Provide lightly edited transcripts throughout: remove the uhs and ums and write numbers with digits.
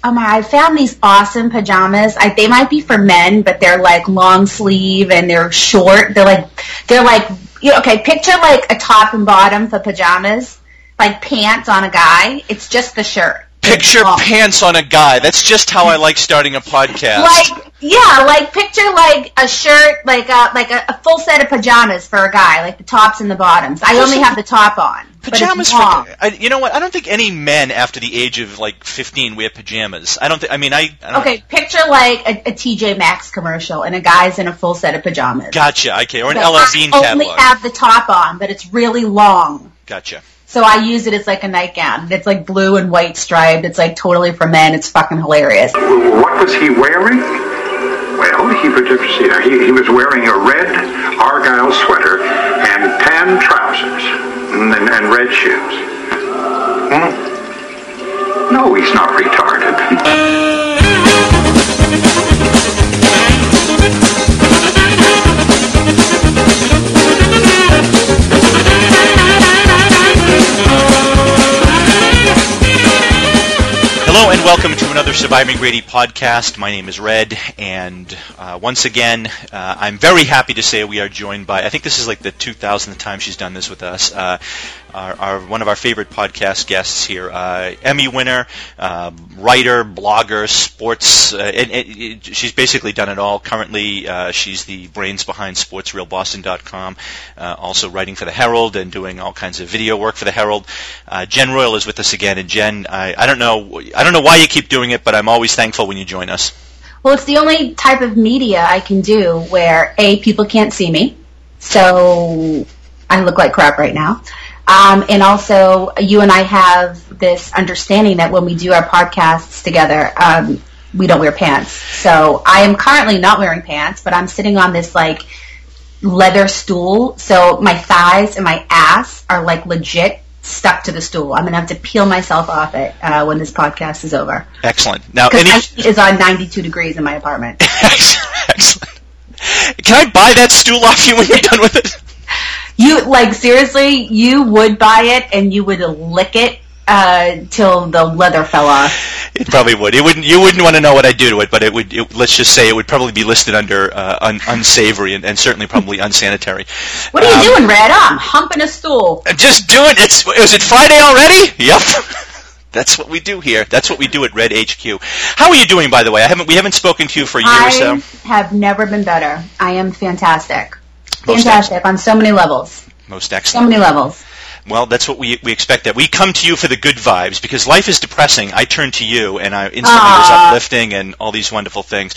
I found these awesome pajamas. They might be for men, but they're like long sleeve and they're short. They're like okay, picture like a top and bottom for pajamas, like pants on a guy. It's just the shirt. Picture pants on a guy. That's just how I like starting a podcast. Picture like a shirt, like a full set of pajamas for a guy, like the tops and the bottoms. I only have the top on. Pajamas you know what? I don't think any men after the age of like 15 wear pajamas. I don't think. I mean, I don't Okay, picture like a TJ Maxx commercial, and a guy's in a full set of pajamas. Gotcha. Okay, or an LL Bean catalog. I only have the top on, but it's really long. Gotcha. So I use it as like a nightgown. It's like blue and white striped. It's like totally for men. It's fucking hilarious. What was he wearing? Well, he was wearing a red Argyle sweater and tan trousers and red shoes. No, he's not retarded. Hello and welcome to another Surviving Grady podcast. My name is Red, and once again, I'm very happy to say we are joined by, I think this is like the 2000th time she's done this with us, one of our favorite podcast guests here, Emmy winner, writer, blogger, sports, and she's basically done it all. Currently, she's the brains behind SportsRealBoston.com, also writing for the Herald and doing all kinds of video work for the Herald. Jen Royal is with us again, and Jen, I don't know why you keep doing it, but I'm always thankful when you join us. Well, it's the only type of media I can do where, A, people can't see me, so I look like crap right now. And also, you and I have this understanding that when we do our podcasts together, we don't wear pants. So I am currently not wearing pants, but I'm sitting on this, like, leather stool. So my thighs and my ass are, like, legit stuck to the stool. I'm going to have to peel myself off it when this podcast is over. Excellent. Now, my heat is on 92 degrees in my apartment. Excellent. Can I buy that stool off you when you're done with it? Seriously, you would buy it and you would lick it till the leather fell off. It probably would. You wouldn't want to know what I do to it, but let's just say it would probably be listed under unsavory and certainly probably unsanitary. What are you doing, Red? I'm humping a stool. Just doing it. Is it Friday already? Yep. That's what we do here. That's what we do at Red HQ. How are you doing, by the way? We haven't spoken to you for a year or so. I have never been better. I am fantastic. Fantastic on so many levels. Most excellent. So many levels. Well, that's what we expect. That we come to you for the good vibes, because life is depressing. I turn to you, and I instantly was uplifting and all these wonderful things.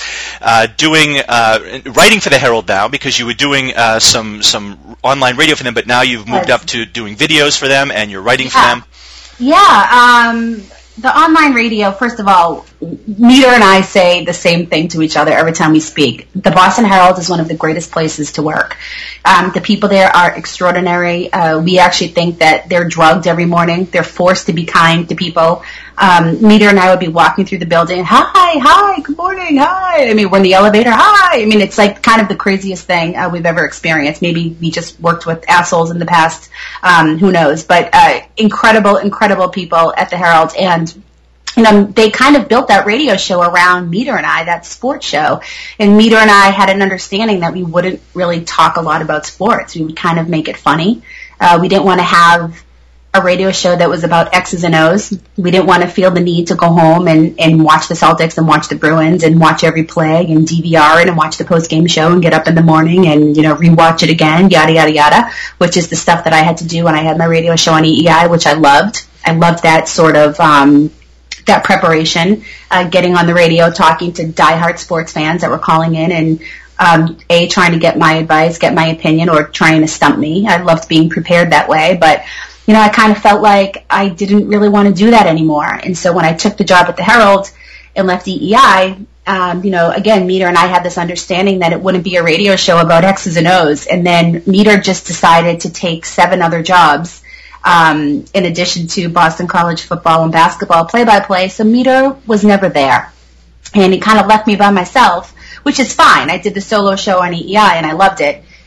Writing for the Herald now, because you were doing some online radio for them, but now you've moved up to doing videos for them, and you're writing for them. Yeah, the online radio, first of all, Meter and I say the same thing to each other every time we speak. The Boston Herald is one of the greatest places to work. The people there are extraordinary. We actually think that they're drugged every morning. They're forced to be kind to people. Meter and I would be walking through the building. Hi, good morning, hi. I mean, we're in the elevator, hi. I mean, it's like kind of the craziest thing we've ever experienced. Maybe we just worked with assholes in the past. Who knows? But incredible people at the Herald. And they kind of built that radio show around Meter and I, that sports show. And Meter and I had an understanding that we wouldn't really talk a lot about sports. We would kind of make it funny. We didn't want to have a radio show that was about X's and O's. We didn't want to feel the need to go home and watch the Celtics and watch the Bruins and watch every play and DVR it and watch the post-game show and get up in the morning and, rewatch it again, yada, yada, yada, which is the stuff that I had to do when I had my radio show on EEI, which I loved. I loved that sort of that preparation, getting on the radio, talking to diehard sports fans that were calling in and trying to get my advice, get my opinion, or trying to stump me. I loved being prepared that way, but I kind of felt like I didn't really want to do that anymore. And so when I took the job at the Herald and left EEI, again, Meter and I had this understanding that it wouldn't be a radio show about X's and O's. And then Meter just decided to take 7 other jobs in addition to Boston College football and basketball play-by-play. So Meter was never there. And he kind of left me by myself, which is fine. I did the solo show on EEI, and I loved it.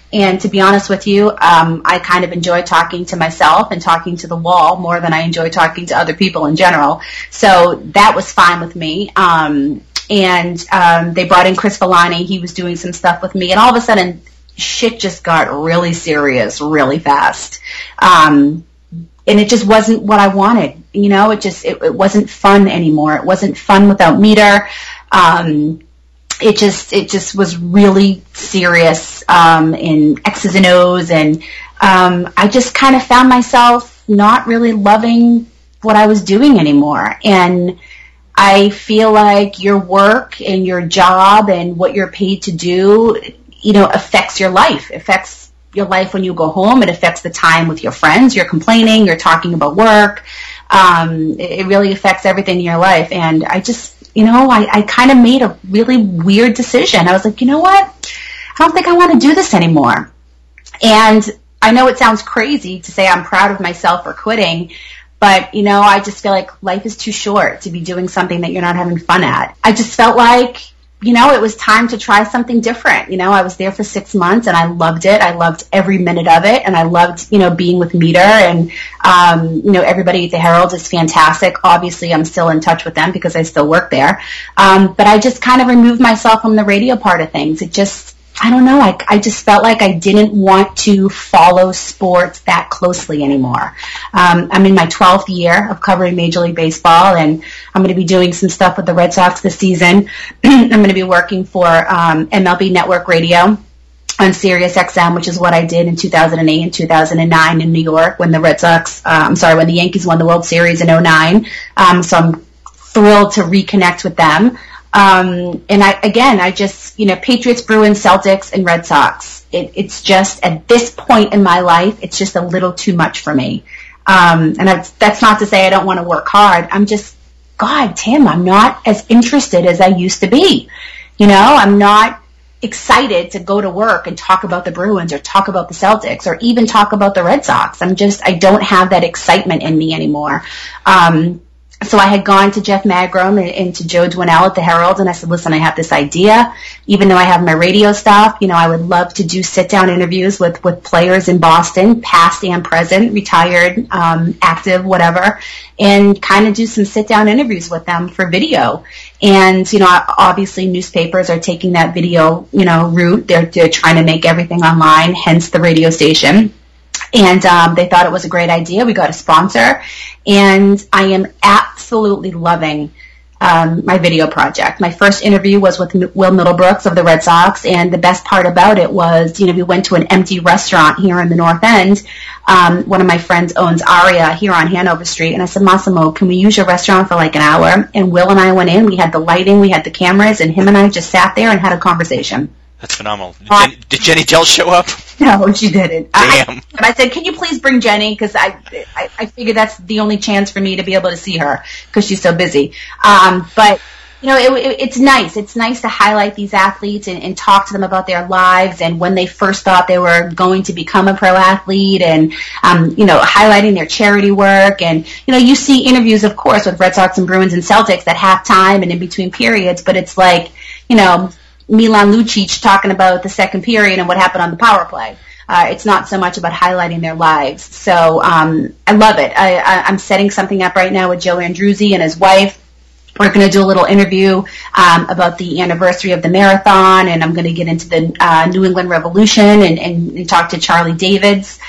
And to be honest with you, I kind of enjoy talking to myself and talking to the wall more than I enjoy talking to other people in general. So that was fine with me. And they brought in Chris Villani. He was doing some stuff with me. And all of a sudden, shit just got really serious really fast. And it just wasn't what I wanted. It wasn't fun anymore. It wasn't fun without Meter. It just was really serious in X's and O's, and I just kind of found myself not really loving what I was doing anymore. And I feel like your work and your job and what you're paid to do, affects your life. It affects your life when you go home. It affects the time with your friends. You're complaining. You're talking about work. It really affects everything in your life. And I just, I kind of made a really weird decision. I was like, you know what? I don't think I want to do this anymore. And I know it sounds crazy to say I'm proud of myself for quitting, but, I just feel like life is too short to be doing something that you're not having fun at. I just felt like, it was time to try something different. I was there for 6 months and I loved it. I loved every minute of it. And I loved, being with Meter, and, everybody at the Herald is fantastic. Obviously, I'm still in touch with them because I still work there. But I just kind of removed myself from the radio part of things. It just, I don't know, I just felt like I didn't want to follow sports that closely anymore. I'm in my 12th year of covering Major League Baseball, and I'm going to be doing some stuff with the Red Sox this season. I'm going to be working for MLB Network Radio on Sirius XM, which is what I did in 2008 and 2009 in New York when the when the Yankees won the World Series in 2009. So I'm thrilled to reconnect with them. And I just, Patriots, Bruins, Celtics, and Red Sox. It's just, at this point in my life, it's just a little too much for me. And that's not to say I don't want to work hard. I'm just, God, Tim, I'm not as interested as I used to be. I'm not excited to go to work and talk about the Bruins or talk about the Celtics or even talk about the Red Sox. I don't have that excitement in me anymore. So I had gone to Jeff Magrum and to Joe Dwinell at the Herald, and I said, listen, I have this idea. Even though I have my radio stuff, I would love to do sit-down interviews with players in Boston, past and present, retired, active, whatever, and kind of do some sit-down interviews with them for video. And, obviously newspapers are taking that video, route. They're trying to make everything online, hence the radio station. And they thought it was a great idea. We got a sponsor, and I am absolutely loving my video project. My first interview was with Will Middlebrooks of the Red Sox, and the best part about it was, we went to an empty restaurant here in the North End. One of my friends owns Aria here on Hanover Street, and I said, Massimo, can we use your restaurant for like an hour? And Will and I went in. We had the lighting, we had the cameras, and him and I just sat there and had a conversation. That's phenomenal. Did Jenny Dell show up? No, she didn't. Damn. But I said, can you please bring Jenny? Because I figured that's the only chance for me to be able to see her because she's so busy. But, it's nice. It's nice to highlight these athletes and talk to them about their lives and when they first thought they were going to become a pro athlete and, highlighting their charity work. And, you see interviews, of course, with Red Sox and Bruins and Celtics at halftime and in between periods, but it's like, Milan Lucic talking about the second period and what happened on the power play. It's not so much about highlighting their lives. So I love it. I'm setting something up right now with Joe Andruzzi and his wife. We're going to do a little interview about the anniversary of the marathon, and I'm going to get into the New England Revolution and talk to Charlie Davies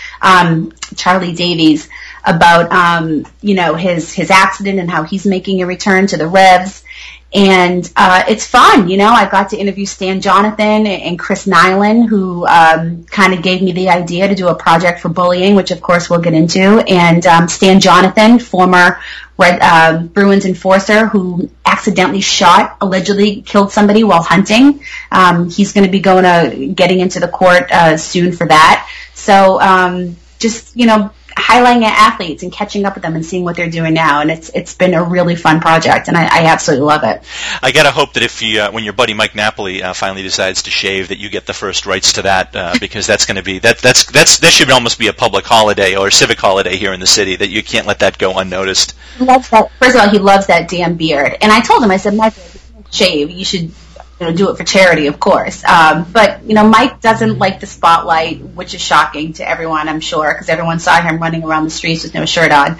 about his accident and how he's making a return to the Revs. And it's fun, I got to interview Stan Jonathan and Chris Nyland, who kind of gave me the idea to do a project for bullying, which of course we'll get into. And Stan Jonathan, former Bruins enforcer who accidentally allegedly killed somebody while hunting. He's going to be getting into the court soon for that. So just, highlighting athletes and catching up with them and seeing what they're doing now, and it's been a really fun project, and I absolutely love it. I gotta hope that if you, when your buddy Mike Napoli finally decides to shave, that you get the first rights to that, because that's going to be that should almost be a public holiday or a civic holiday here in the city. That you can't let that go unnoticed. He loves that. First of all, he loves that damn beard, and I told him, I said, Mike, if you can't shave, you should do it for charity, of course. But Mike doesn't like the spotlight, which is shocking to everyone, I'm sure, because everyone saw him running around the streets with no shirt on.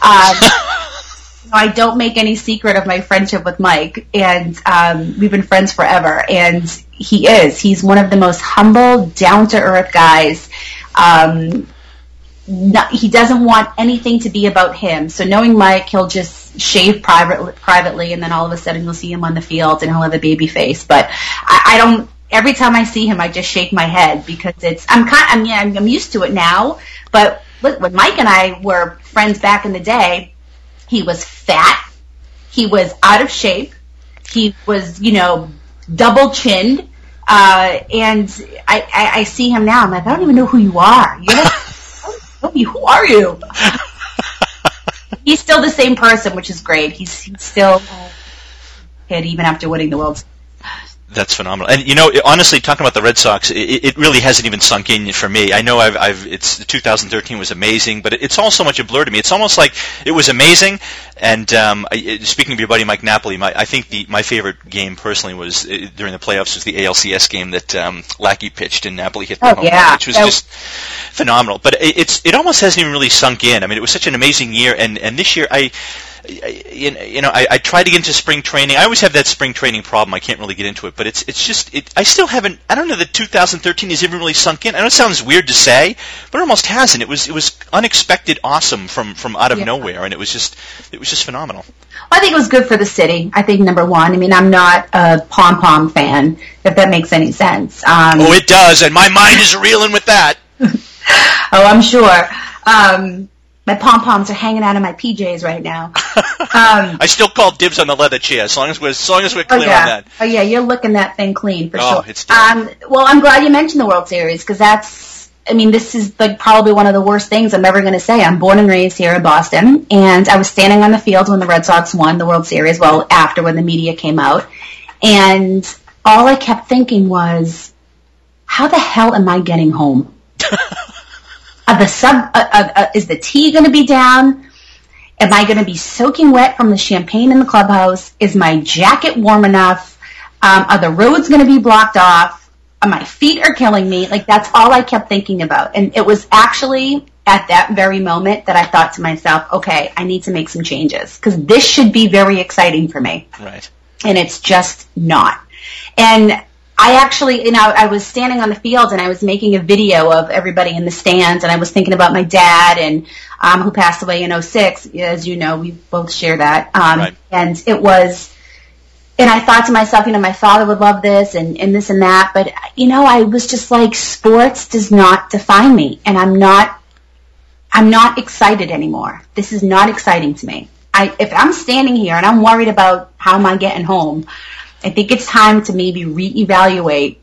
I don't make any secret of my friendship with Mike, and we've been friends forever. And he's one of the most humble, down-to-earth guys. He doesn't want anything to be about him. So knowing Mike, he'll just shave privately, and then all of a sudden you'll see him on the field, and he'll have a baby face. But I don't. Every time I see him, I just shake my head because I'm used to it now. But look, when Mike and I were friends back in the day, he was fat, he was out of shape, he was double chinned, and I see him now. I'm like, I don't even know who you are. Who are you? He's still the same person, which is great. He's still kid even after winning the World Series. That's phenomenal. And honestly, talking about the Red Sox, it really hasn't even sunk in for me. I know it's 2013 was amazing, but it's all so much a blur to me. It's almost like it was amazing. And speaking of your buddy Mike Napoli, I think my favorite game personally was during the playoffs was the ALCS game that Lackey pitched and Napoli hit the home run, which was just phenomenal. But it almost hasn't even really sunk in. I mean, it was such an amazing year, and this year I tried to get into spring training. I always have that spring training problem. I can't really get into it, but I still haven't. I don't know that 2013 has even really sunk in. I know it sounds weird to say, but it almost hasn't. It was unexpected, awesome from out of nowhere, and it was just phenomenal. I think it was good for the city. I think number one. I mean, I'm not a pom-pom fan, if that makes any sense. It does, and my mind is reeling with that. I'm sure. My pom-poms are hanging out of my PJs right now. I still call dibs on the leather chair, as long as we're clear on that. Oh, yeah, you're looking that thing clean, for sure. It's done. Well, I'm glad you mentioned the World Series, because this is probably one of the worst things I'm ever going to say. I'm born and raised here in Boston, and I was standing on the field when the Red Sox won the World Series, well, after when the media came out, and all I kept thinking was, how the hell am I getting home? Is the tea going to be down? Am I going to be soaking wet from the champagne in the clubhouse? Is my jacket warm enough? Are the roads going to be blocked off? My feet are killing me. That's all I kept thinking about. And it was actually at that very moment that I thought to myself, okay, I need to make some changes because this should be very exciting for me. Right. And it's just not. And I actually, I was standing on the field and I was making a video of everybody in the stands, and I was thinking about my dad and who passed away in 2006. As you know, we both share that. Right. And I thought to myself, my father would love this and this and that, but I was just like, sports does not define me, and I'm not excited anymore. This is not exciting to me. If I'm standing here and I'm worried about how am I getting home, I think it's time to maybe reevaluate.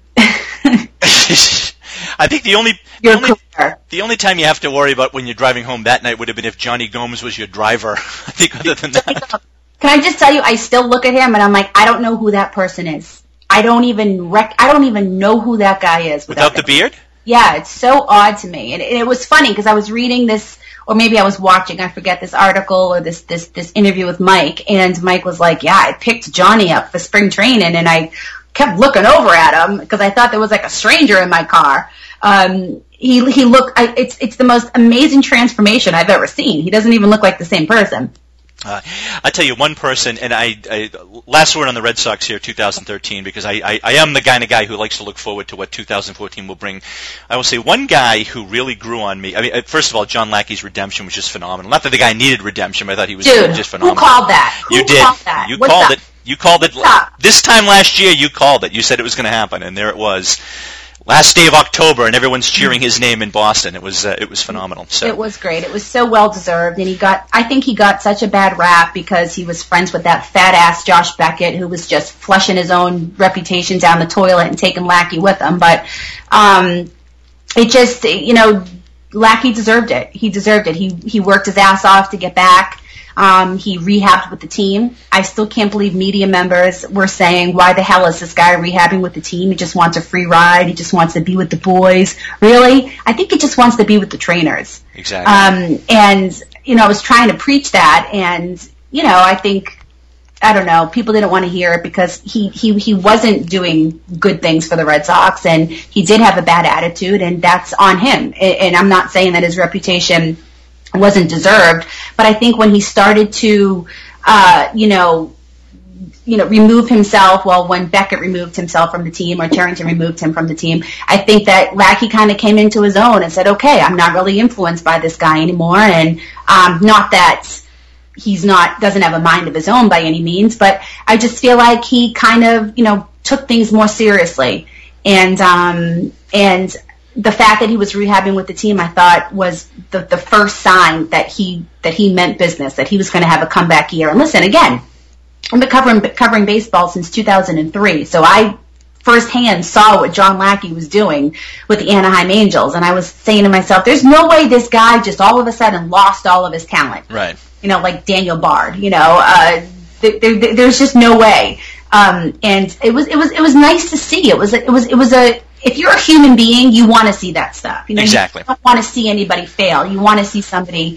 I think the only time you have to worry about when you're driving home that night would have been if Johnny Gomes was your driver. I think other than that. Can I just tell you, I still look at him and I'm like, I don't know who that person is. I don't even know who that guy is. Without the beard? Yeah, it's so odd to me. And it was funny because I was reading this, or maybe I was watching, I forget, this article or this interview with Mike, and Mike was like, yeah, I picked Johnny up for spring training, and I kept looking over at him because I thought there was like a stranger in my car. He looked, it's the most amazing transformation I've ever seen. He doesn't even look like the same person. I tell you one person, and I last word on the Red Sox here, 2013, because I am the kind of guy who likes to look forward to what 2014 will bring. I will say one guy who really grew on me. I mean, first of all, John Lackey's redemption was just phenomenal. Not that the guy needed redemption, but I thought he was just phenomenal. Who called that? You did. You called it. You called it. This time last year, you called it. You said it was going to happen, and there it was. Last day of October, and everyone's cheering his name in Boston. It was phenomenal. So. It was great. It was so well deserved, and I think he got such a bad rap because he was friends with that fat ass Josh Beckett, who was just flushing his own reputation down the toilet and taking Lackey with him. But it just, Lackey deserved it. He deserved it. He worked his ass off to get back. He rehabbed with the team. I still can't believe media members were saying, why the hell is this guy rehabbing with the team? He just wants a free ride. He just wants to be with the boys. Really? I think he just wants to be with the trainers. Exactly. And, I was trying to preach that, and, I think I don't know, people didn't want to hear it because he wasn't doing good things for the Red Sox, and he did have a bad attitude, and that's on him. And I'm not saying that his reputation wasn't deserved, but I think when he started to, remove himself, well, when Beckett removed himself from the team or Cherington removed him from the team, I think that Lackey kind of came into his own and said, okay, I'm not really influenced by this guy anymore, and not that he's doesn't have a mind of his own by any means, but I just feel like he kind of, took things more seriously. And the fact that he was rehabbing with the team, I thought was the first sign that he meant business, that he was going to have a comeback year. And listen, again, I've been covering baseball since 2003, so I firsthand saw what John Lackey was doing with the Anaheim Angels, and I was saying to myself, there's no way this guy just all of a sudden lost all of his talent. Right. Like Daniel Bard, there's just no way. And it was nice to see. It was if you're a human being, you want to see that stuff. Exactly. You don't want to see anybody fail. You want to see somebody,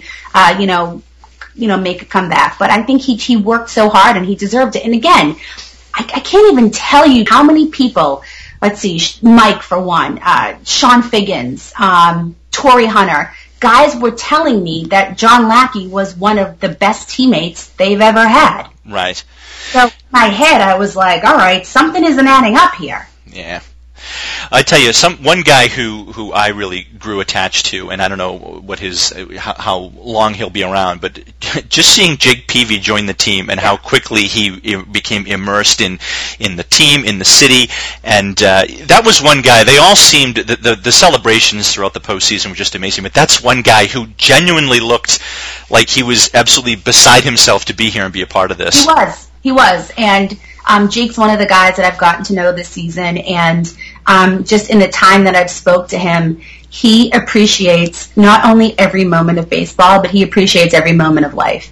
make a comeback. But I think he worked so hard and he deserved it. And again, I can't even tell you how many people, let's see, Mike for one, Sean Figgins, Torrey Hunter, guys were telling me that John Lackey was one of the best teammates they've ever had. Right. So in my head, I was like, all right, something isn't adding up here. Yeah. I tell you, one guy who I really grew attached to, and I don't know how long he'll be around, but just seeing Jake Peavy join the team and how quickly he became immersed in the team, in the city, and that was one guy. They all seemed the celebrations throughout the postseason were just amazing, but that's one guy who genuinely looked like he was absolutely beside himself to be here and be a part of this. He was, and Jake's one of the guys that I've gotten to know this season, and just in the time that I've spoke to him, he appreciates not only every moment of baseball, but he appreciates every moment of life.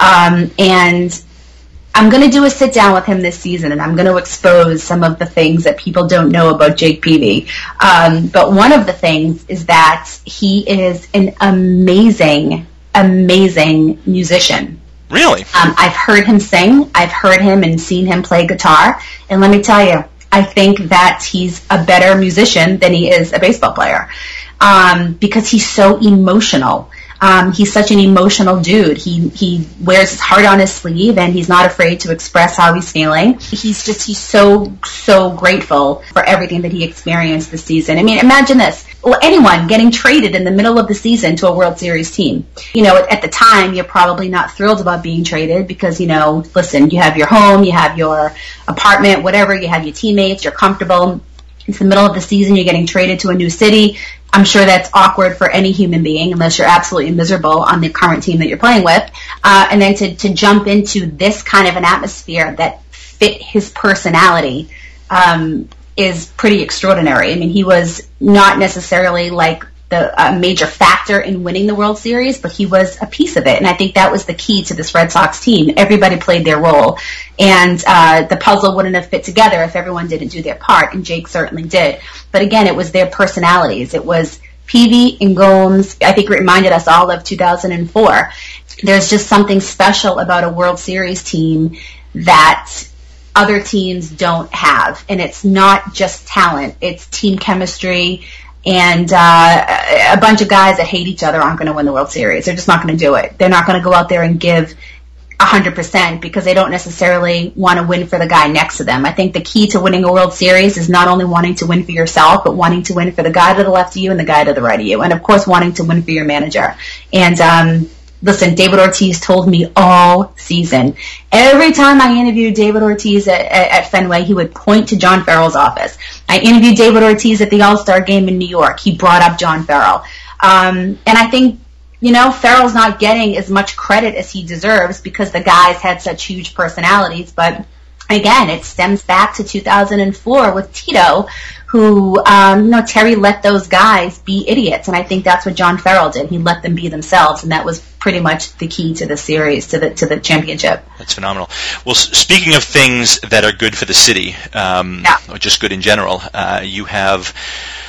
And I'm going to do a sit down with him this season, and I'm going to expose some of the things that people don't know about Jake Peavy. But one of the things is that he is an amazing, amazing musician. Really? I've heard him sing. I've heard him and seen him play guitar. And let me tell you, I think that he's a better musician than he is a baseball player because he's so emotional. He's such an emotional dude. He wears his heart on his sleeve, and he's not afraid to express how he's feeling. He's so grateful for everything that he experienced this season. I mean, imagine this. Anyone getting traded in the middle of the season to a World Series team. At the time, you're probably not thrilled about being traded because, listen, you have your home, you have your apartment, whatever, you have your teammates, you're comfortable. It's the middle of the season, you're getting traded to a new city. I'm sure that's awkward for any human being unless you're absolutely miserable on the current team that you're playing with. And then to jump into this kind of an atmosphere that fit his personality is pretty extraordinary. I mean, he was not necessarily like the major factor in winning the World Series, but he was a piece of it. And I think that was the key to this Red Sox team. Everybody played their role. And the puzzle wouldn't have fit together if everyone didn't do their part, and Jake certainly did. But again, it was their personalities. It was Peavy and Gomes. I think it reminded us all of 2004. There's just something special about a World Series team that other teams don't have. And it's not just talent. It's team chemistry. And a bunch of guys that hate each other aren't going to win the World Series. They're just not going to do it. They're not going to go out there and give 100% because they don't necessarily want to win for the guy next to them. I think the key to winning a World Series is not only wanting to win for yourself, but wanting to win for the guy to the left of you and the guy to the right of you. And, of course, wanting to win for your manager. And listen, David Ortiz told me all season. Every time I interviewed David Ortiz at Fenway, he would point to John Farrell's office. I interviewed David Ortiz at the All-Star game in New York. He brought up John Farrell. And I think, Farrell's not getting as much credit as he deserves because the guys had such huge personalities. But, again, it stems back to 2004 with Tito, who, Terry let those guys be idiots. And I think that's what John Farrell did. He let them be themselves, and that was pretty much the key to the series, to the championship. That's phenomenal. Well, speaking of things that are good for the city, or just good in general, you have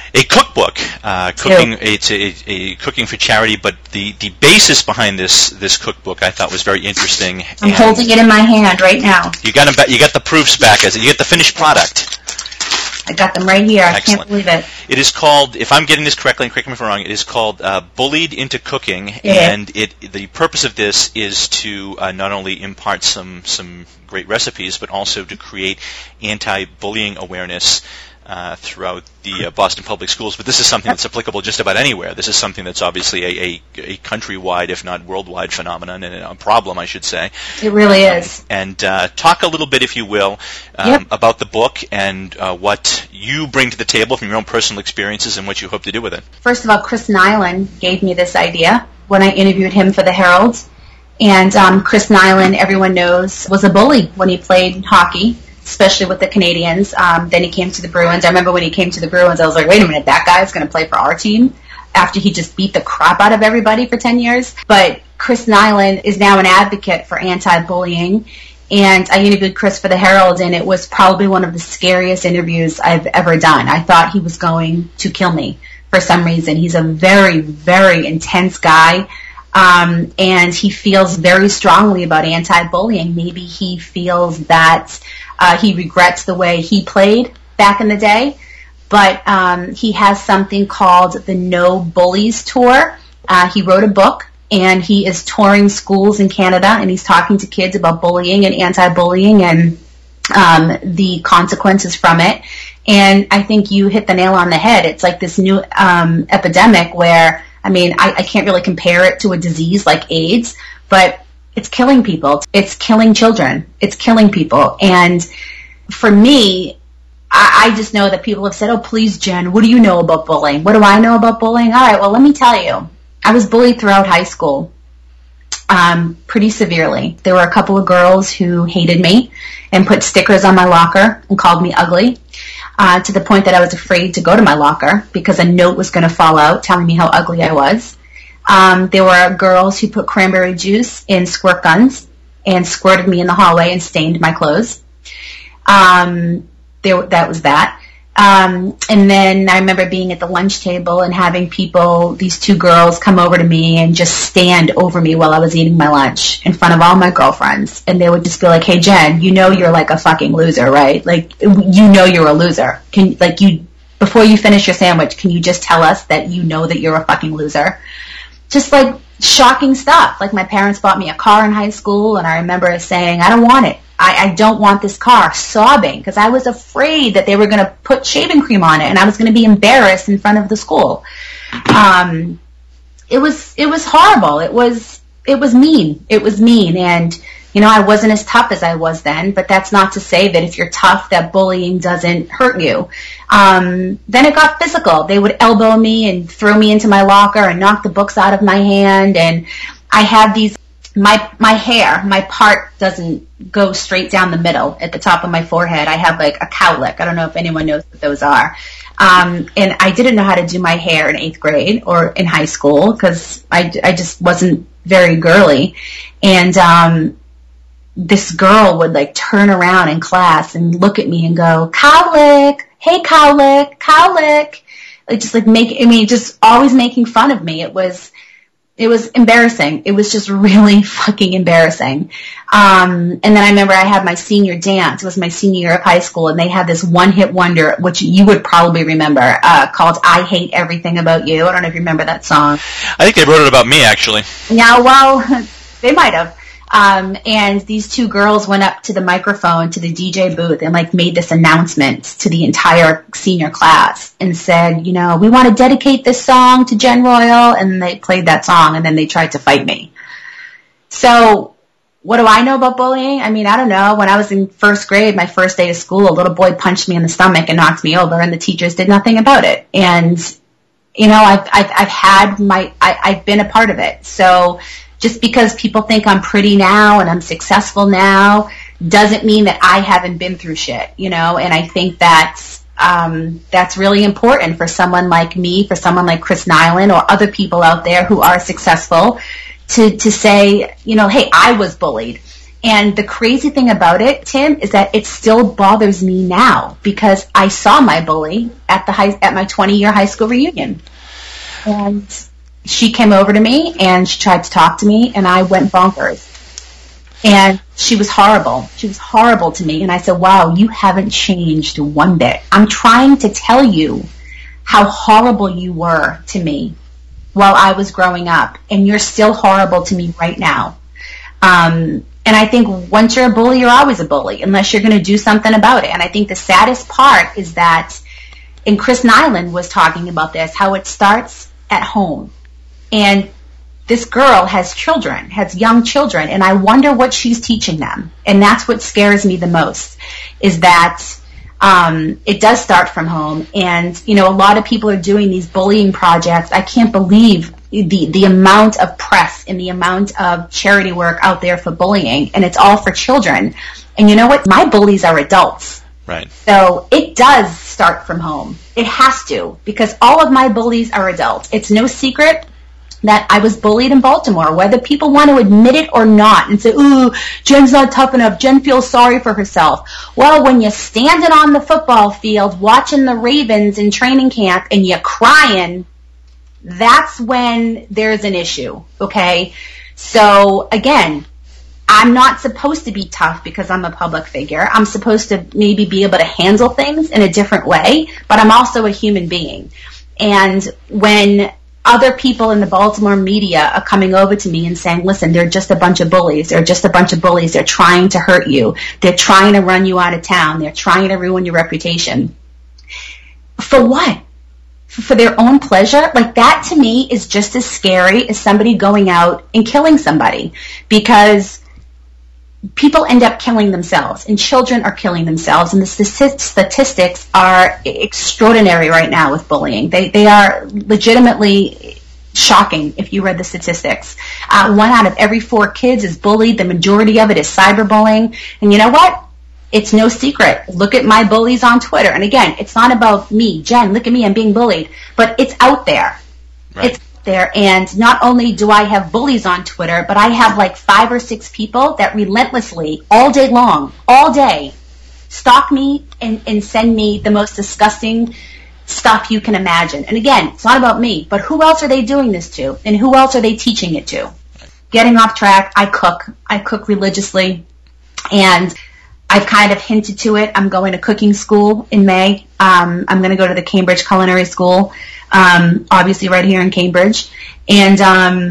a cookbook, cooking. It's a cooking for charity, but the basis behind this cookbook I thought was very interesting. I'm holding it in my hand right now. You got the proofs back, you get the finished product. I got them right here. I can't believe it. It is called, if I'm getting this correctly, and correct me if I'm wrong, it is called Bullied into Cooking, and the purpose of this is to not only impart some great recipes, but also to create anti-bullying awareness throughout the Boston Public Schools. But this is something that's applicable just about anywhere. This is something that's obviously a countrywide, if not worldwide, phenomenon, and a problem, I should say. It really is. And talk a little bit, if you will, about the book and what you bring to the table from your own personal experiences and what you hope to do with it. First of all, Chris Nyland gave me this idea when I interviewed him for the Herald. And Chris Nyland, everyone knows, was a bully when he played hockey, especially with the Canadians. Then he came to the Bruins. I remember when he came to the Bruins, I was like, wait a minute, that guy's going to play for our team after he just beat the crap out of everybody for 10 years. But Chris Nyland is now an advocate for anti-bullying. And I interviewed Chris for the Herald, and it was probably one of the scariest interviews I've ever done. I thought he was going to kill me for some reason. He's a very, very intense guy. And he feels very strongly about anti-bullying. Maybe he feels that he regrets the way he played back in the day. But he has something called the No Bullies Tour. He wrote a book, and he is touring schools in Canada, and he's talking to kids about bullying and anti-bullying and the consequences from it. And I think you hit the nail on the head. It's like this new epidemic where, I mean, I can't really compare it to a disease like AIDS, but it's killing people. It's killing children. It's killing people. And for me, I just know that people have said, oh, please, Jen, what do you know about bullying? What do I know about bullying? All right, well, let me tell you. I was bullied throughout high school pretty severely. There were a couple of girls who hated me and put stickers on my locker and called me ugly. To the point that I was afraid to go to my locker because a note was going to fall out telling me how ugly I was. There were girls who put cranberry juice in squirt guns and squirted me in the hallway and stained my clothes. That was that. And then I remember being at the lunch table and having these two girls come over to me and just stand over me while I was eating my lunch in front of all my girlfriends. And they would just be like, hey, Jen, you know you're like a fucking loser, right? Like, you know you're a loser. Before you finish your sandwich, can you just tell us that you know that you're a fucking loser? Just like shocking stuff. Like my parents bought me a car in high school, and I remember saying, I don't want it. I don't want this car, sobbing, because I was afraid that they were going to put shaving cream on it, and I was going to be embarrassed in front of the school. It was horrible. It was mean. It was mean, and I wasn't as tough as I was then. But that's not to say that if you're tough, that bullying doesn't hurt you. Then it got physical. They would elbow me and throw me into my locker and knock the books out of my hand, and I had these. My hair, my part doesn't go straight down the middle at the top of my forehead. I have like a cowlick. I don't know if anyone knows what those are. And I didn't know how to do my hair in 8th grade or in high school because I just wasn't very girly. And this girl would like turn around in class and look at me and go, cowlick, hey cowlick, cowlick. Just always making fun of me. It was embarrassing. It was just really fucking embarrassing. And then I remember I had my senior dance. It was my senior year of high school, and they had this one-hit wonder, which you would probably remember, called I Hate Everything About You. I don't know if you remember that song. I think they wrote it about me, actually. Yeah, well, they might have. And these two girls went up to the microphone, to the DJ booth, and like made this announcement to the entire senior class and said, we want to dedicate this song to Jen Royal. And they played that song, and then they tried to fight me. So what do I know about bullying? I mean, I don't know. When I was in 1st grade, my first day of school, a little boy punched me in the stomach and knocked me over, and the teachers did nothing about it. And, I've been a part of it. So just because people think I'm pretty now and I'm successful now doesn't mean that I haven't been through shit, And I think that's really important for someone like me, for someone like Chris Nyland or other people out there who are successful to say, hey, I was bullied. And the crazy thing about it, Tim, is that it still bothers me now because I saw my bully at my 20-year high school reunion. And she came over to me and she tried to talk to me and I went bonkers. And she was horrible. She was horrible to me. And I said, wow, you haven't changed one bit. I'm trying to tell you how horrible you were to me while I was growing up. And you're still horrible to me right now. And I think once you're a bully, you're always a bully, unless you're going to do something about it. And I think the saddest part is that, and Chris Nyland was talking about this, how it starts at home. And this girl has children, has young children, and I wonder what she's teaching them. And that's what scares me the most, is that it does start from home. And, you know, a lot of people are doing these bullying projects. I can't believe the amount of press and the amount of charity work out there for bullying, and it's all for children. And you know what? My bullies are adults. Right. So it does start from home. It has to, because all of my bullies are adults. It's no secret that I was bullied in Baltimore, whether people want to admit it or not, and say, ooh, Jen's not tough enough, Jen feels sorry for herself. Well, when you're standing on the football field watching the Ravens in training camp and you're crying, that's when there's an issue, okay? So, again, I'm not supposed to be tough because I'm a public figure. I'm supposed to maybe be able to handle things in a different way, but I'm also a human being. And when other people in the Baltimore media are coming over to me and saying, listen, they're just a bunch of bullies. They're just a bunch of bullies. They're trying to hurt you. They're trying to run you out of town. They're trying to ruin your reputation. For what? For their own pleasure? Like, that to me is just as scary as somebody going out and killing somebody, because people end up killing themselves, and children are killing themselves, and the statistics are extraordinary right now with bullying. They are legitimately shocking if you read the statistics. 1 out of every 4 kids is bullied. The majority of it is cyberbullying. And you know what? It's no secret. Look at my bullies on Twitter. And again, it's not about me. Jen, look at me, I'm being bullied. But it's out there. Right. It's there, and not only do I have bullies on Twitter, but I have like 5 or 6 people that relentlessly, all day long, all day, stalk me and send me the most disgusting stuff you can imagine. And again, it's not about me, but who else are they doing this to? And who else are they teaching it to? Getting off track, I cook religiously, and I've kind of hinted to it. I'm going to cooking school in May. I'm going to go to the Cambridge Culinary School, obviously right here in Cambridge. And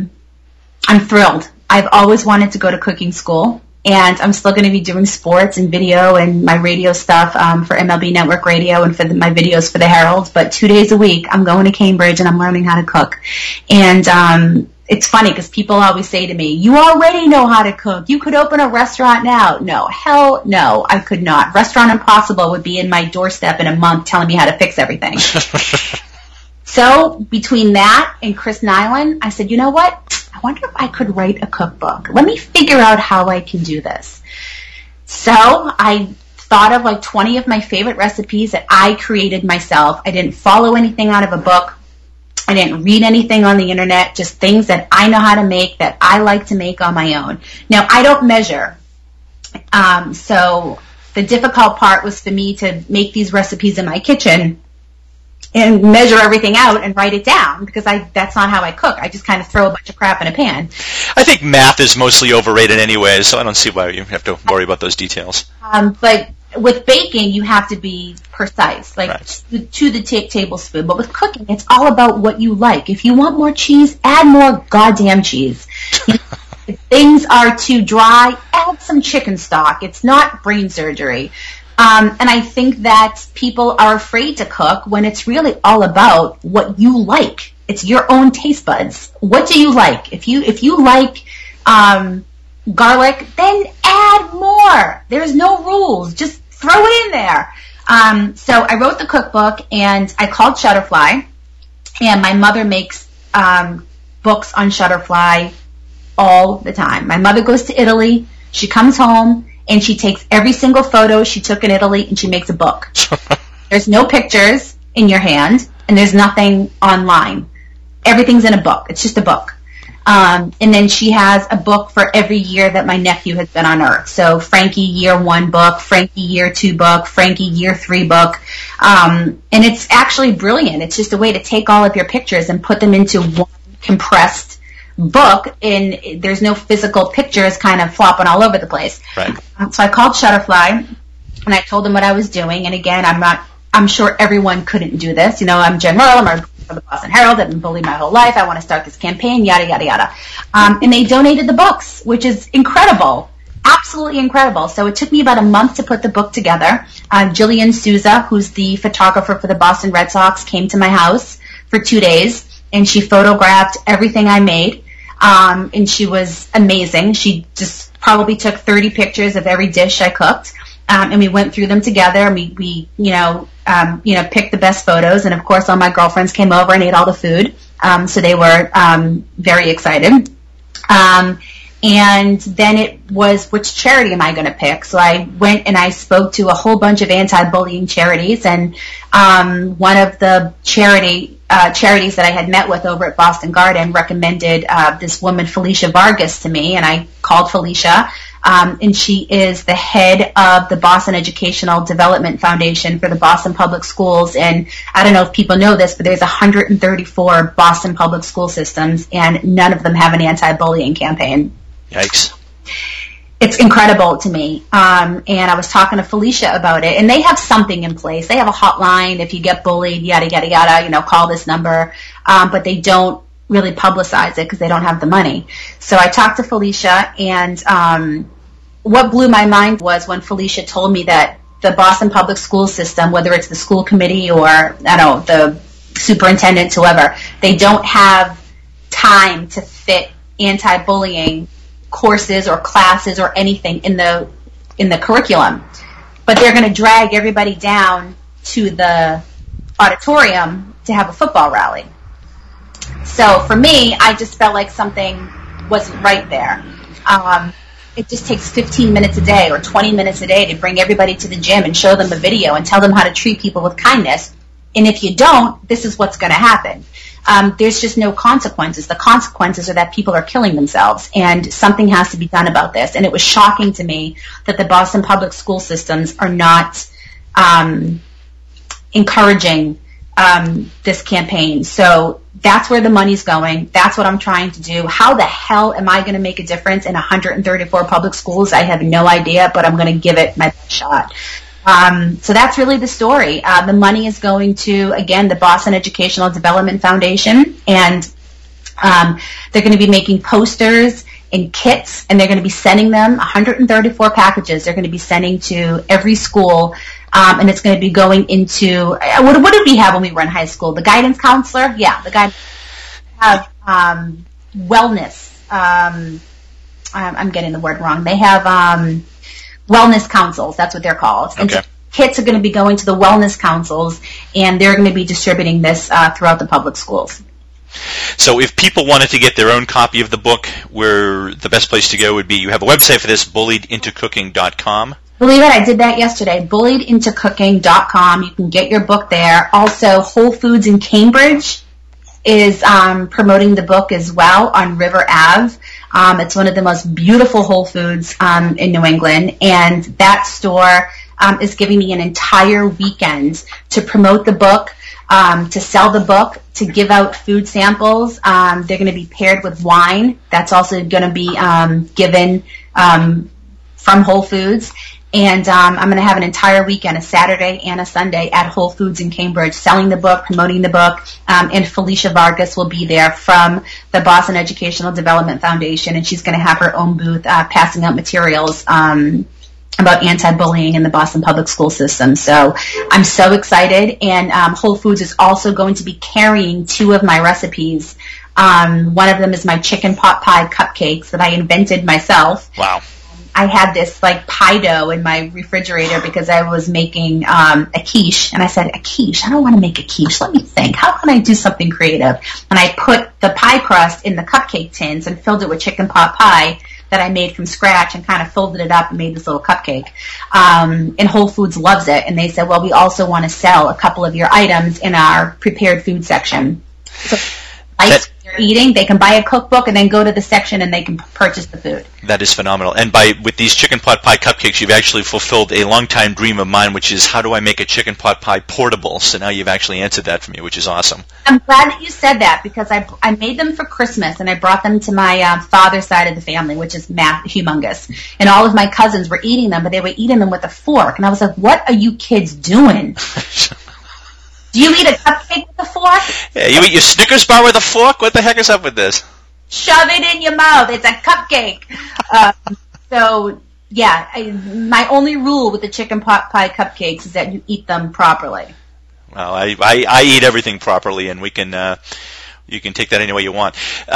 I'm thrilled. I've always wanted to go to cooking school, and I'm still going to be doing sports and video and my radio stuff for MLB Network Radio and for my videos for the Herald. But 2 days a week, I'm going to Cambridge and I'm learning how to cook. And it's funny because people always say to me, you already know how to cook. You could open a restaurant now. No, hell no, I could not. Restaurant Impossible would be in my doorstep in a month telling me how to fix everything. So between that and Chris Nyland, I said, you know what? I wonder if I could write a cookbook. Let me figure out how I can do this. So I thought of like 20 of my favorite recipes that I created myself. I didn't follow anything out of a book. I didn't read anything on the internet, just things that I know how to make, that I like to make on my own. Now, I don't measure. So the difficult part was for me to make these recipes in my kitchen and measure everything out and write it down, because that's not how I cook. I just kind of throw a bunch of crap in a pan. I think math is mostly overrated anyway, so I don't see why you have to worry about those details. But with baking, you have to be precise, like right, to the tablespoon. But with cooking, it's all about what you like. If you want more cheese, add more goddamn cheese. If things are too dry, add some chicken stock. It's not brain surgery. And I think that people are afraid to cook when it's really all about what you like. It's your own taste buds. What do you like? If you like garlic, then add more. There's no rules. Just throw it in there. So I wrote the cookbook, and I called Shutterfly. And my mother makes books on Shutterfly all the time. My mother goes to Italy. She comes home, and she takes every single photo she took in Italy, and she makes a book. There's no pictures in your hand, and there's nothing online. Everything's in a book. It's just a book. And then she has a book for every year that my nephew has been on Earth. So Frankie year 1 book, Frankie year 2 book, Frankie year 3 book. And it's actually brilliant. It's just a way to take all of your pictures and put them into one compressed book, and there's no physical pictures kind of flopping all over the place. Right. So I called Shutterfly, and I told them what I was doing. And again, I'm sure everyone couldn't do this. I'm Jen Merle. I'm for the Boston Herald. I've been bullied my whole life. I want to start this campaign, yada, yada, yada. And they donated the books, which is incredible. Absolutely incredible. So it took me about a month to put the book together. Jillian Souza, who's the photographer for the Boston Red Sox, came to my house for 2 days, and she photographed everything I made. And she was amazing. She just probably took 30 pictures of every dish I cooked. And we went through them together, and we picked the best photos. And of course, all my girlfriends came over and ate all the food. So they were very excited. And then it was, which charity am I going to pick? So I went and I spoke to a whole bunch of anti-bullying charities, and one of the charities that I had met with over at Boston Garden recommended this woman, Felicia Vargas, to me, and I called Felicia. And she is the head of the Boston Educational Development Foundation for the Boston Public Schools. And I don't know if people know this, but there's 134 Boston public school systems, and none of them have an anti-bullying campaign. Yikes. It's incredible to me. And I was talking to Felicia about it, and they have something in place. They have a hotline. If you get bullied, yada, yada, yada, call this number. But they don't really publicize it because they don't have the money. So I talked to Felicia, and what blew my mind was when Felicia told me that the Boston public school system, whether it's the school committee or the superintendent, whoever, they don't have time to fit anti-bullying courses or classes or anything in the curriculum. But they're going to drag everybody down to the auditorium to have a football rally. So for me, I just felt like something wasn't right there. It just takes 15 minutes a day or 20 minutes a day to bring everybody to the gym and show them a video and tell them how to treat people with kindness. And if you don't, this is what's going to happen. There's just no consequences. The consequences are that people are killing themselves, and something has to be done about this. And it was shocking to me that the Boston public school systems are not encouraging this campaign. So that's where the money's going. That's what I'm trying to do. How the hell am I going to make a difference in 134 public schools? I have no idea, but I'm going to give it my best shot. So that's really the story. The money is going to, again, the Boston Educational Development Foundation, and they're going to be making posters and kits, and they're going to be sending them 134 packages. They're going to be sending to every school, and it's going to be going into, what did we have when we were in high school? The guidance counselor? Yeah, the guidance. Have wellness. I'm getting the word wrong. They have wellness councils. That's what they're called. Okay. And so kits are going to be going to the wellness councils, and they're going to be distributing this throughout the public schools. So if people wanted to get their own copy of the book, where the best place to go would be, you have a website for this, bulliedintocooking.com. Believe it, I did that yesterday, bulliedintocooking.com. You can get your book there. Also, Whole Foods in Cambridge is promoting the book as well on River Ave. It's one of the most beautiful Whole Foods in New England, and that store is giving me an entire weekend to promote the book, to sell the book, to give out food samples. They're going to be paired with wine. That's also going to be given from Whole Foods. And I'm going to have an entire weekend, a Saturday and a Sunday, at Whole Foods in Cambridge, selling the book, promoting the book. And Felicia Vargas will be there from the Boston Educational Development Foundation, and she's going to have her own booth passing out materials about anti-bullying in the Boston public school system. So I'm so excited. And Whole Foods is also going to be carrying 2 of my recipes. One of them is my chicken pot pie cupcakes that I invented myself. Wow. I had this pie dough in my refrigerator because I was making a quiche, and I said, a quiche? I don't want to make a quiche. Let me think. How can I do something creative? And I put the pie crust in the cupcake tins and filled it with chicken pot pie that I made from scratch, and kind of folded it up and made this little cupcake. And Whole Foods loves it, and they said, well, we also want to sell a couple of your items in our prepared food section. So they're eating, they can buy a cookbook and then go to the section and they can purchase the food. That is phenomenal. And with these chicken pot pie cupcakes, you've actually fulfilled a long-time dream of mine, which is how do I make a chicken pot pie portable? So now you've actually answered that for me, which is awesome. I'm glad that you said that because I made them for Christmas and I brought them to my father's side of the family, which is humongous. And all of my cousins were eating them, but they were eating them with a fork. And I was like, what are you kids doing? Do you eat a cupcake with a fork? Yeah, you eat your Snickers bar with a fork? What the heck is up with this? Shove it in your mouth. It's a cupcake. My only rule with the chicken pot pie cupcakes is that you eat them properly. Well, I eat everything properly, and you can take that any way you want.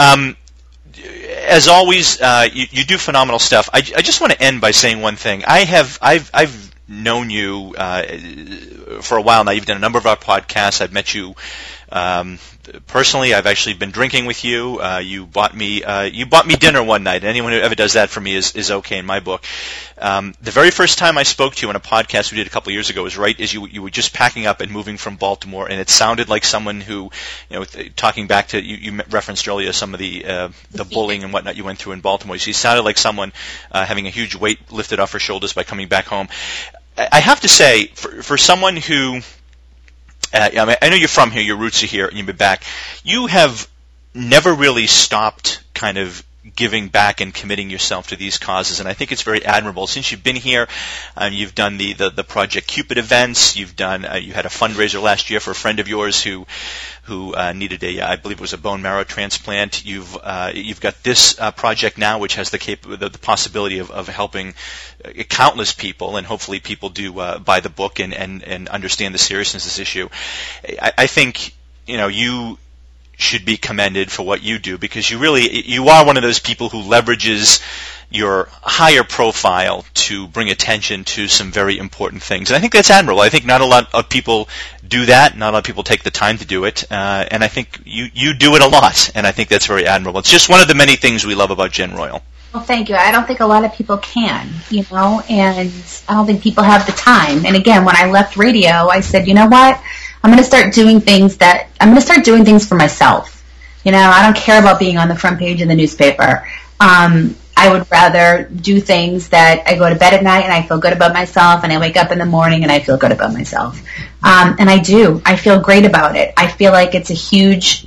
As always, you do phenomenal stuff. I just want to end by saying one thing. I've known you for a while now. You've done a number of our podcasts. I've met you personally. I've actually been drinking with you. You bought me dinner one night. Anyone who ever does that for me is okay in my book. The very first time I spoke to you on a podcast we did a couple of years ago was right as you were just packing up and moving from Baltimore, and it sounded like someone who, talking back to you referenced earlier some of the bullying and whatnot you went through in Baltimore. So you sounded like someone having a huge weight lifted off her shoulders by coming back home. I have to say, for someone who I know you're from here, your roots are here, and you've been back. You have never really stopped kind of giving back and committing yourself to these causes, and I think it's very admirable. Since you've been here, you've done the Project Cupid events. You've done you had a fundraiser last year for a friend of yours who needed I believe it was a bone marrow transplant. You've got this project now, which has the possibility of helping countless people, and hopefully people do buy the book and understand the seriousness of this issue. I think you should be commended for what you do, because you are one of those people who leverages your higher profile to bring attention to some very important things. And I think that's admirable. I think not a lot of people do that. Not a lot of people take the time to do it. And I think you do it a lot. And I think that's very admirable. It's just one of the many things we love about Jen Royal. Well, thank you. I don't think a lot of people can, and I don't think people have the time. And again, when I left radio, I said, you know what? I'm going to start doing things for myself. I don't care about being on the front page of the newspaper. I would rather do things that I go to bed at night and I feel good about myself, and I wake up in the morning and I feel good about myself. And I do. I feel great about it. I feel like it's a huge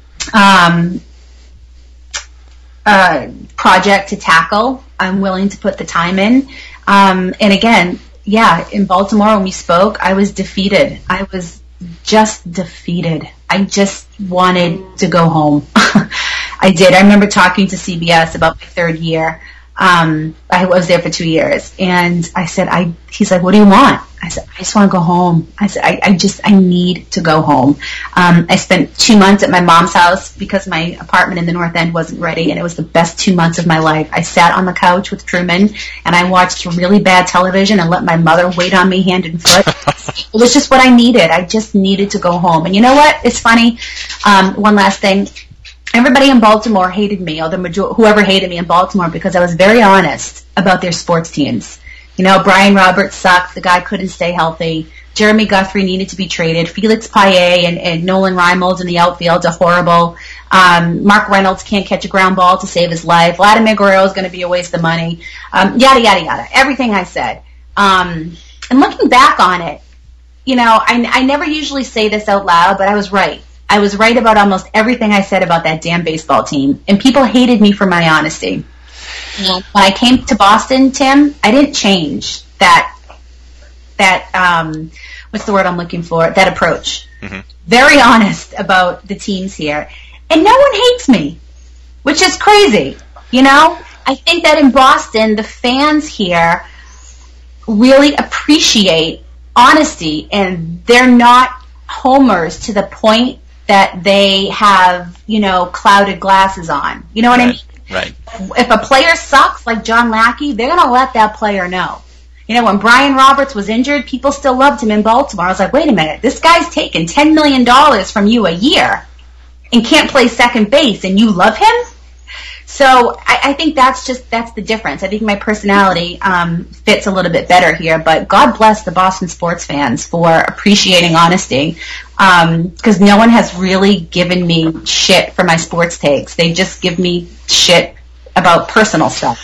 project to tackle. I'm willing to put the time in. And again, in Baltimore when we spoke, I was defeated. I was just defeated. I just wanted to go home. I did. I remember talking to CBS about my third year. I was there for 2 years, and I said, he's like, what do you want? I said, I just want to go home. I said, I need to go home. I spent 2 months at my mom's house because my apartment in the North End wasn't ready, and it was the best 2 months of my life. I sat on the couch with Truman, and I watched really bad television and let my mother wait on me hand and foot. It was just what I needed. I just needed to go home. And you know what? It's funny. One last thing. Everybody in Baltimore hated me, or whoever hated me in Baltimore, because I was very honest about their sports teams. Brian Roberts sucked. The guy couldn't stay healthy. Jeremy Guthrie needed to be traded. Felix Paillet and Nolan Reimold in the outfield are horrible. Mark Reynolds can't catch a ground ball to save his life. Vladimir Guerrero is going to be a waste of money. Yada, yada, yada. Everything I said. And looking back on it, I never usually say this out loud, but I was right. I was right about almost everything I said about that damn baseball team, and people hated me for my honesty. When I came to Boston, Tim, I didn't change that what's the word I'm looking for? That approach. Mm-hmm. Very honest about the teams here, and no one hates me, which is crazy. I think that in Boston, the fans here really appreciate honesty, and they're not homers to the point that they have, clouded glasses on. You know what I mean? Right. If a player sucks, like John Lackey, they're going to let that player know. When Brian Roberts was injured, people still loved him in Baltimore. I was like, wait a minute, this guy's taking $10 million from you a year and can't play second base, and you love him? So I think that's the difference. I think my personality fits a little bit better here, but God bless the Boston sports fans for appreciating honesty, because no one has really given me shit for my sports takes. They just give me shit about personal stuff.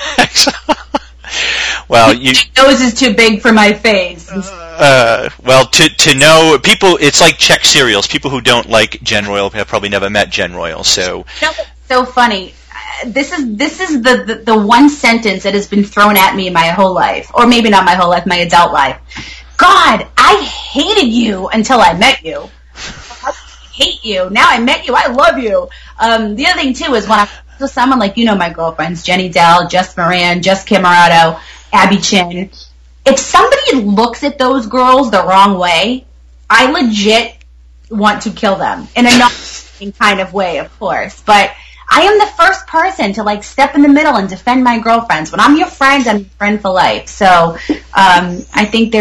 Well, your nose is too big for my face. Well, to know people, it's like Czech cereals. People who don't like Jen Royal have probably never met Jen Royal. So, so funny. This is the one sentence that has been thrown at me my whole life, or maybe not my whole life, my adult life. God, I hated you until I met you. I hate you. Now I met you. I love you. The other thing too is when I'm with someone like, my girlfriends, Jenny Dell, Jess Moran, Jess Camerado, Abby Chin. If somebody looks at those girls the wrong way, I legit want to kill them in a not kind of way, of course. But I am the first person to step in the middle and defend my girlfriends. When I'm your friend, I'm your friend for life. So I think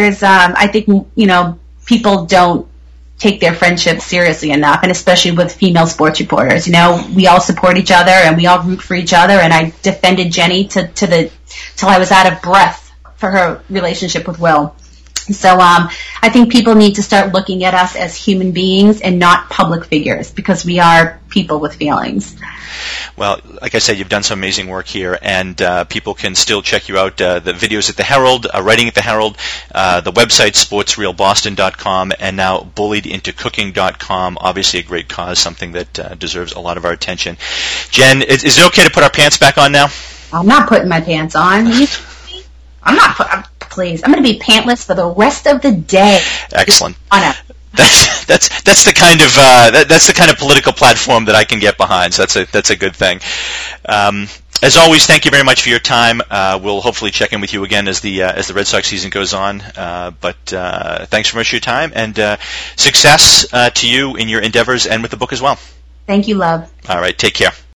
people don't take their friendship seriously enough, and especially with female sports reporters. We all support each other and we all root for each other. And I defended Jenny till I was out of breath for her relationship with Will. So I think people need to start looking at us as human beings and not public figures, because we are people with feelings. Well, like I said, you've done some amazing work here, and people can still check you out. The videos at the Herald, writing at the Herald, the website sportsreelboston.com, and now bulliedintocooking.com. Obviously a great cause, something that deserves a lot of our attention. Jen, is it okay to put our pants back on now? I'm not putting my pants on. Please, I'm going to be pantless for the rest of the day. Excellent. That's the kind of political platform that I can get behind. So that's a good thing. As always, thank you very much for your time. We'll hopefully check in with you again as the Red Sox season goes on. But thanks very much for your time, and success to you in your endeavors and with the book as well. Thank you, love. All right, take care.